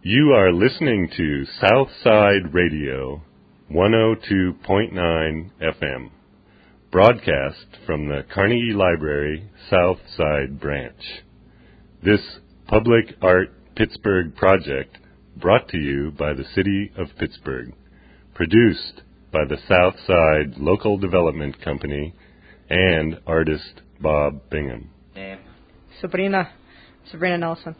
You are listening to Southside Radio 102.9 FM, broadcast from the Carnegie Library Southside Branch. This Public Art Pittsburgh project brought to you by the City of Pittsburgh, produced by the Southside Local Development Company and artist Bob Bingham. Sabrina Nelson.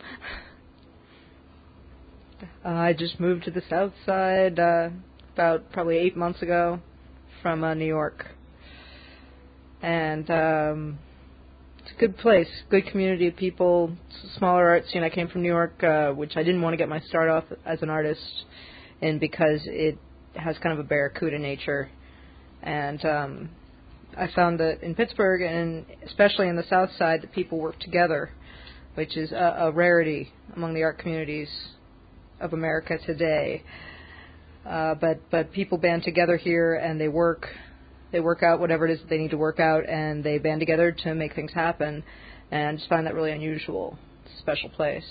I just moved to the South Side about probably 8 months ago from New York. And it's a good place, good community of people, it's a smaller art scene. I came from New York, which I didn't want to get my start off as an artist in because it has kind of a barracuda nature. And I found that in Pittsburgh, and especially in the South Side, that people work together, which is a rarity among the art communities of America today. But people band together here and they work out whatever it is that they need to work out, and they band together to make things happen. And I just find that really unusual. It's a special place.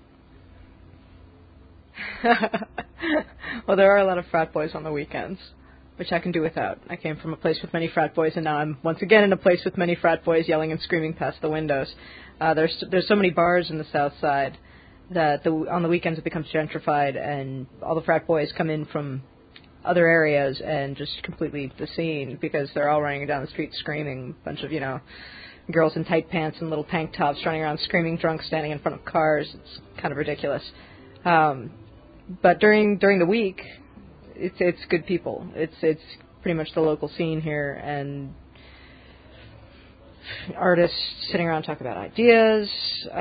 Well, there are a lot of frat boys on the weekends, which I can do without. I came from a place with many frat boys, and now I'm once again in a place with many frat boys yelling and screaming past the windows. There's so many bars in the South Side that on the weekends it becomes gentrified, and all the frat boys come in from other areas and just completely leave the scene because they're all running down the street screaming. A bunch of, girls in tight pants and little tank tops running around screaming drunk, standing in front of cars. It's kind of ridiculous. But during the week, it's good people. It's pretty much the local scene here, and artists sitting around talking about ideas.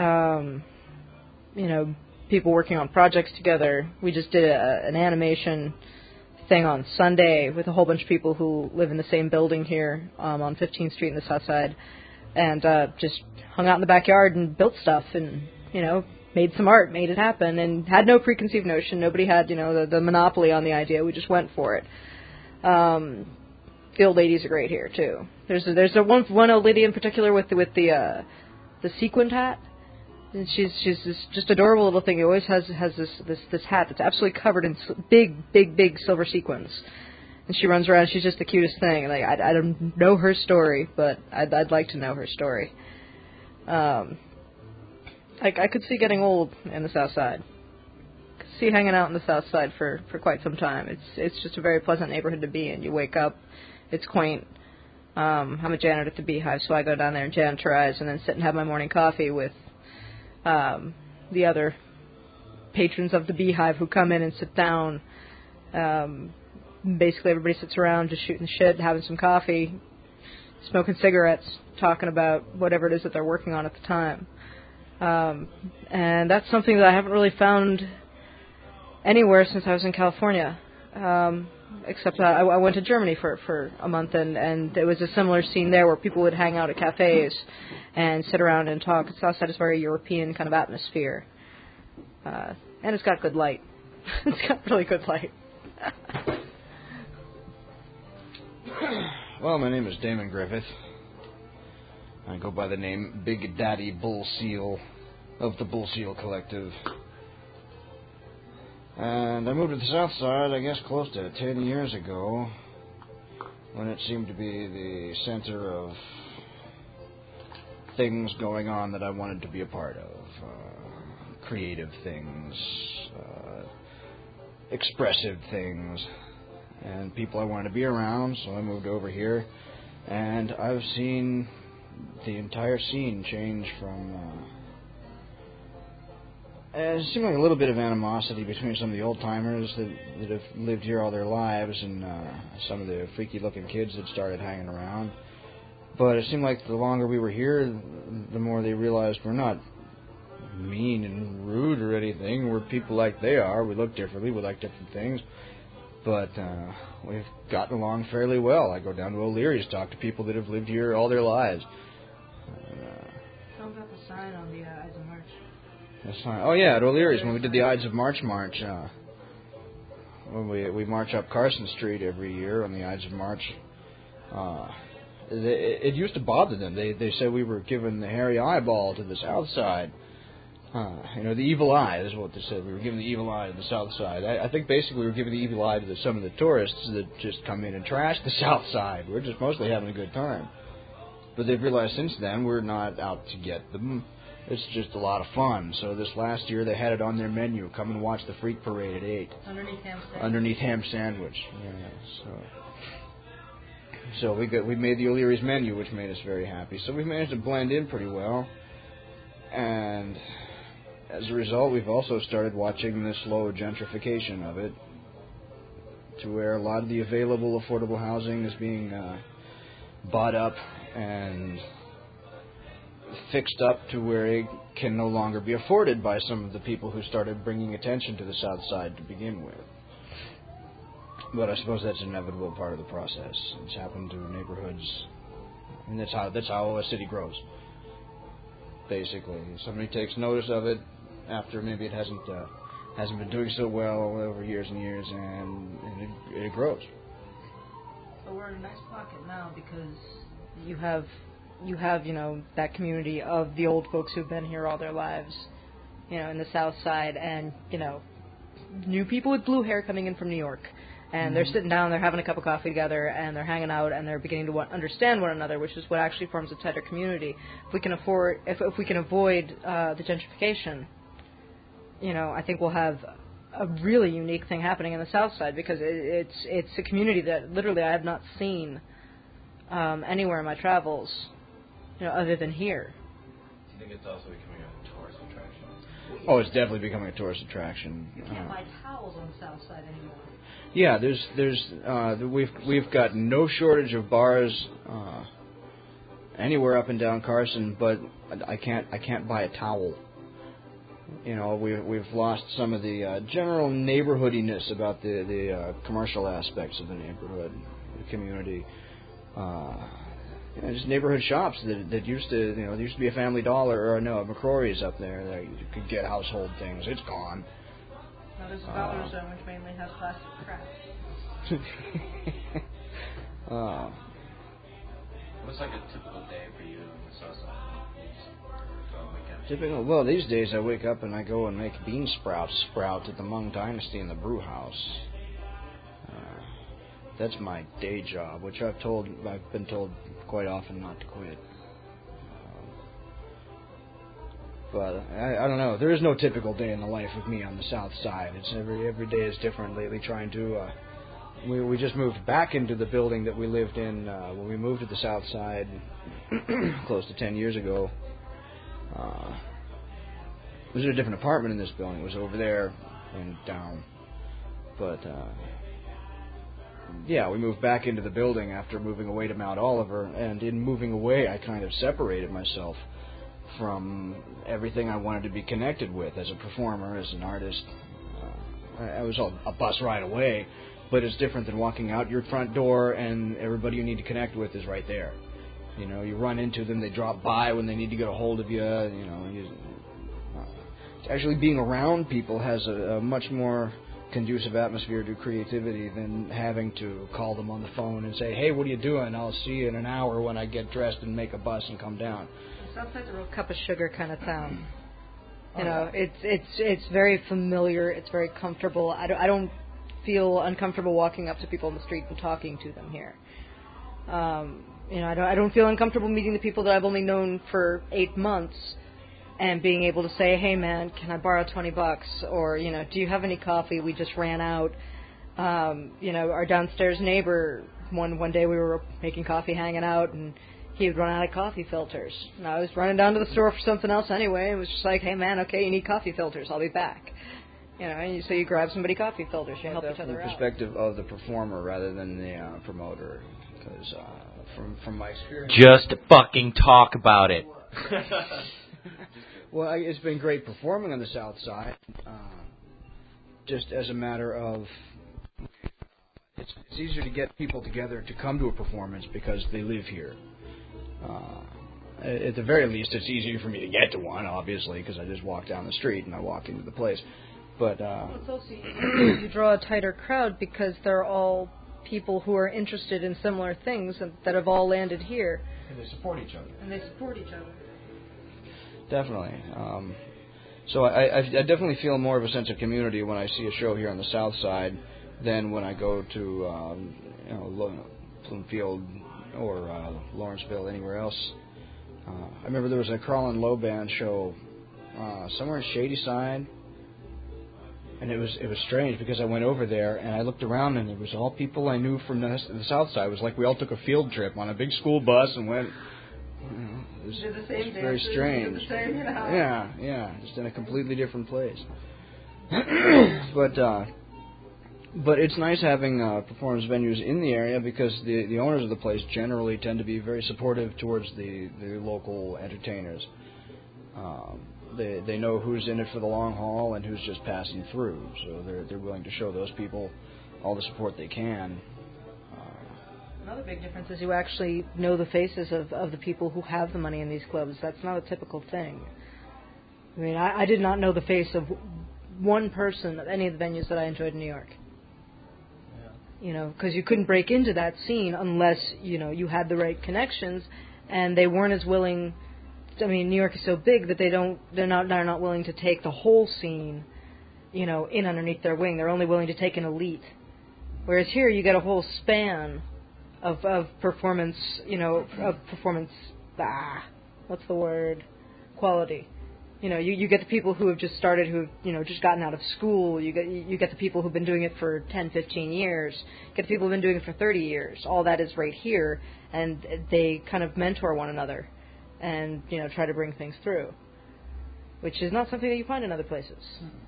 People working on projects together. We just did an animation thing on Sunday with a whole bunch of people who live in the same building here on 15th Street in the South Side, and just hung out in the backyard and built stuff and, made some art, made it happen, and had no preconceived notion. Nobody had, the monopoly on the idea. We just went for it. The old ladies are great here, too. There's one old lady in particular with the sequined hat. And she's just adorable little thing. He always has this hat that's absolutely covered in big silver sequins, and she runs around. She's just the cutest thing. Like I don't know her story, but I'd like to know her story. I could see getting old in the South Side. Could see hanging out in the South Side for quite some time. It's just a very pleasant neighborhood to be in. You wake up, it's quaint. I'm a janitor at the Beehive, so I go down there and janitorize, and then sit and have my morning coffee with the other patrons of the Beehive who come in and sit down. Basically, everybody sits around just shooting the shit, having some coffee, smoking cigarettes, talking about whatever it is that they're working on at the time. And that's something that I haven't really found anywhere since I was in California. Except I went to Germany for a month, and there was a similar scene there where people would hang out at cafes and sit around and talk. Southside is a very European kind of atmosphere. And it's got good light. It's got really good light. Well, my name is Damon Griffith. I go by the name Big Daddy Bull Seal of the Bull Seal Collective. And I moved to the South Side, I guess, close to 10 years ago, when it seemed to be the center of things going on that I wanted to be a part of. Creative things, expressive things, and people I wanted to be around, so I moved over here. And I've seen the entire scene change from... It seemed like a little bit of animosity between some of the old-timers that have lived here all their lives and some of the freaky-looking kids that started hanging around. But it seemed like the longer we were here, the more they realized we're not mean and rude or anything. We're people like they are. We look differently. We like different things. But we've gotten along fairly well. I go down to O'Leary's, talk to people that have lived here all their lives. Tell about the sign on the Ides of March. That's fine. Oh, yeah, at O'Leary's, when we did the Ides of March march, when we march up Carson Street every year on the Ides of March, it used to bother them. They said we were giving the hairy eyeball to the South Side. The evil eye is what they said. We were given the evil eye to the South Side. I think basically we were given the evil eye to some of the tourists that just come in and trash the South Side. We're just mostly having a good time. But they've realized since then we're not out to get them. It's just a lot of fun. So this last year they had it on their menu. Come and watch the Freak Parade at 8. Underneath Ham Sandwich. Yeah, so we made the O'Leary's menu, which made us very happy. So we managed to blend in pretty well. And as a result, we've also started watching the slow gentrification of it, to where a lot of the available affordable housing is being bought up and fixed up to where it can no longer be afforded by some of the people who started bringing attention to the South Side to begin with. But I suppose that's an inevitable part of the process. It's happened to neighborhoods, and that's how a city grows. Basically, somebody takes notice of it after maybe it hasn't been doing so well over years and years, and it grows. So we're in a nice pocket now because you have that community of the old folks who've been here all their lives, in the South Side, and new people with blue hair coming in from New York, and they're sitting down, they're having a cup of coffee together, and they're hanging out, and they're beginning to understand one another, which is what actually forms a tighter community. If we can avoid the gentrification, I think we'll have a really unique thing happening in the South Side, because it's a community that literally I have not seen anywhere in my travels, other than here. Do you think it's also becoming a tourist attraction? Oh, it's definitely becoming a tourist attraction. You can't buy towels on the South Side anymore. Yeah, we've got no shortage of bars anywhere up and down Carson, but I can't buy a towel. We've lost some of the general neighborhoodiness about the commercial aspects of the neighborhood, the community. Just neighborhood shops that used to, there used to be a Family Dollar, or no, McCrory's up there that you could get household things. It's gone. Now there's a Dollar Zone, which mainly has plastic crap. What's like a typical day for you in the South Side? Typical. Well, these days I wake up and I go and make bean sprouts sprout at the Hmong Dynasty in the brew house. That's my day job, which I've been told quite often not to quit. But I don't know. There is no typical day in the life of me on the South Side. It's every day is different. Lately, trying to we just moved back into the building that we lived in when we moved to the South Side close to 10 years ago. It was in a different apartment in this building. It was over there and down, but. Yeah, we moved back into the building after moving away to Mount Oliver, and in moving away, I kind of separated myself from everything I wanted to be connected with as a performer, as an artist. I was a bus ride away, but it's different than walking out your front door and everybody you need to connect with is right there. You run into them, they drop by when they need to get a hold of you. Actually being around people has a much more conducive atmosphere to creativity than having to call them on the phone and say, hey, what are you doing? I'll see you in an hour when I get dressed and make a bus and come down. Southside's a real cup of sugar kind of town. It's very familiar. It's very comfortable. I don't feel uncomfortable walking up to people in the street and talking to them here. I don't feel uncomfortable meeting the people that I've only known for 8 months and being able to say, hey man, can I borrow $20? Or, do you have any coffee? We just ran out. Our downstairs neighbor, one day we were making coffee, hanging out, and he had run out of coffee filters. And I was running down to the store for something else anyway. It was just like, hey man, okay, you need coffee filters. I'll be back. So you grab somebody coffee filters. You help each other out. From the perspective of the performer rather than the promoter. Because from my experience... Just fucking talk about it. Well, it's been great performing on the South Side, just as a matter of it's easier to get people together to come to a performance because they live here. At the very least, it's easier for me to get to one, obviously, because I just walk down the street and I walk into the place. But it's also you draw a tighter crowd because they're all people who are interested in similar things that have all landed here. And they support each other. Definitely. So I definitely feel more of a sense of community when I see a show here on the South Side than when I go to Bloomfield or Lawrenceville, anywhere else. I remember there was a Crawlin' Low Band show somewhere in Shadyside, and it was strange because I went over there and I looked around and it was all people I knew from the South Side. It was like we all took a field trip on a big school bus and went. It was very strange. Yeah, just in a completely different place. But it's nice having performance venues in the area because the owners of the place generally tend to be very supportive towards the local entertainers. They know who's in it for the long haul and who's just passing through, so they're willing to show those people all the support they can. Another big difference is you actually know the faces of the people who have the money in these clubs. That's not a typical thing. I mean, I did not know the face of one person at any of the venues that I enjoyed in New York. You know, because you couldn't break into that scene unless, you know, you had the right connections, and they weren't as willing. I mean, New York is so big that they're not willing to take the whole scene, you know, in underneath their wing. They're only willing to take an elite. Whereas here, you get a whole span of performance, you know, what's the word? Quality. You know, you get the people who have just started, who've, you know, just gotten out of school. You get the people who've been doing it for 10, 15 years. You get the people who've been doing it for 30 years. All that is right here, and they kind of mentor one another and, you know, try to bring things through, which is not something that you find in other places.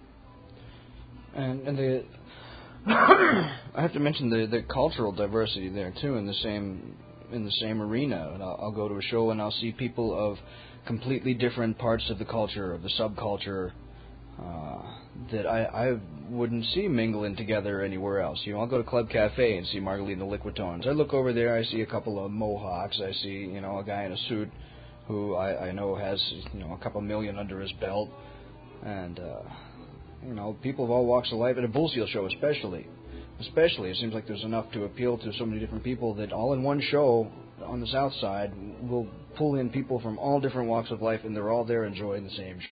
And the I have to mention the cultural diversity there too in the same arena. And I'll go to a show and I'll see people of completely different parts of the culture, of the subculture, that I wouldn't see mingling together anywhere else. You know, I'll go to Club Cafe and see Marguerite and the Liquitones. I look over there, I see a couple of Mohawks. I see, you know, a guy in a suit who I know has, you know, a couple million under his belt, and you know, people of all walks of life at a Bull Seal show, especially. It seems like there's enough to appeal to so many different people that all in one show on the South Side will pull in people from all different walks of life, and they're all there enjoying the same show.